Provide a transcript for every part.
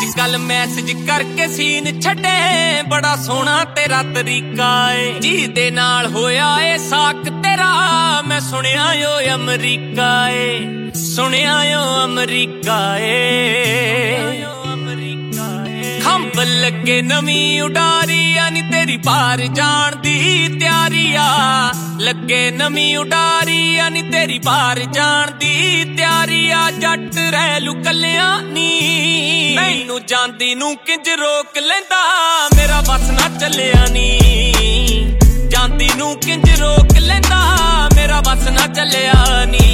कल मैसेज करके सीन छड्डे बड़ा सोहना तेरा तरीका है जी दे नाल होया ए साक तेरा मैं सुनिया यो अमरीका है सुनिया यो अमरीका है खंभ लगे नवी उडारी यानी तेरी पार जान दी तैयारी आ लगे नवी उडारी यानी तेरी पार जान दी तैयारी आ जट रहलू कलिया नी मैनू जांदी नू किंज रोक लेंदा मेरा बस ना चलिया नी जांदी नू किंज रोक लेंदा मेरा बस ना चलिया नी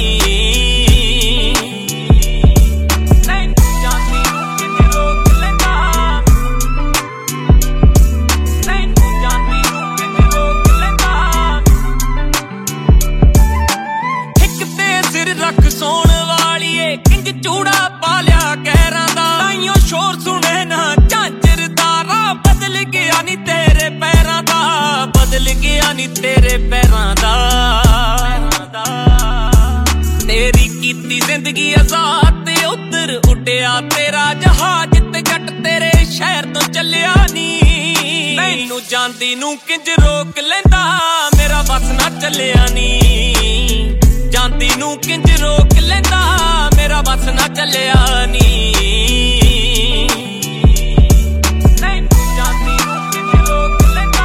सोन वालीए किंज चूड़ा पालिया कहरां दा ताइयों शोर सुने ना झांझरदारा बदल गया नी तेरे पैरां दा बदल गया नी तेरे पैरां दा तेरी कीती जिंदगी आजाद ते उधर उड्डिया तेरा जहाज ते जट तेरे शहर तो चलिया नी मैनू जांदी नू किंज रोक लेंदा मेरा बस ना चलिया नी जांदी नू किंज रोक लेंदा मेरा बस ना चलिया नी जांदी नू किंज रोक लेंदा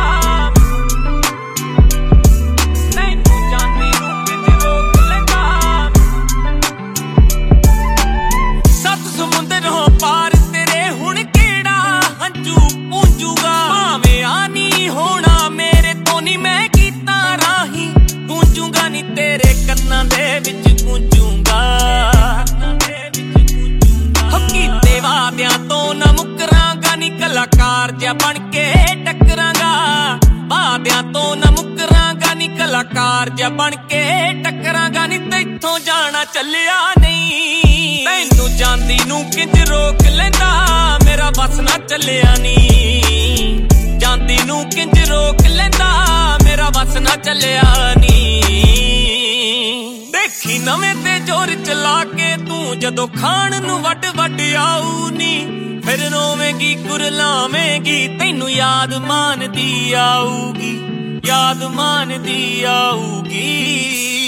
जांदी नू किंज रोक लेंदा सत समुंदरों पार तेरे हुण केड़ा हंजू पूंजूगा भावें आनी होना मेरे तो नी मैं कीता राही गूंजूगा नी तेरे कन्नां दे विच गूंजूगा कीते वादियां तो ना मुकरांगा नी कलाकार जिहा बन के टकरांगा वादियां तो ना मुकरांगा नी कलाकार जिहा बन के टकरांगा नी तैथों जाना चलिया नहीं तैनू जांदी नू किंज रोक लेंदा मेरा बस ना चलिया नी जांदी नू किंज रोक लेंदा मेरा बस ना चलिया नी देखी नवें ते जोर चला के तू जदों खान नू वड वड आऊ नी फिर रोवेंगी कुरलावेंगी तैनू याद मान दी आऊगी याद मान दी आऊगी।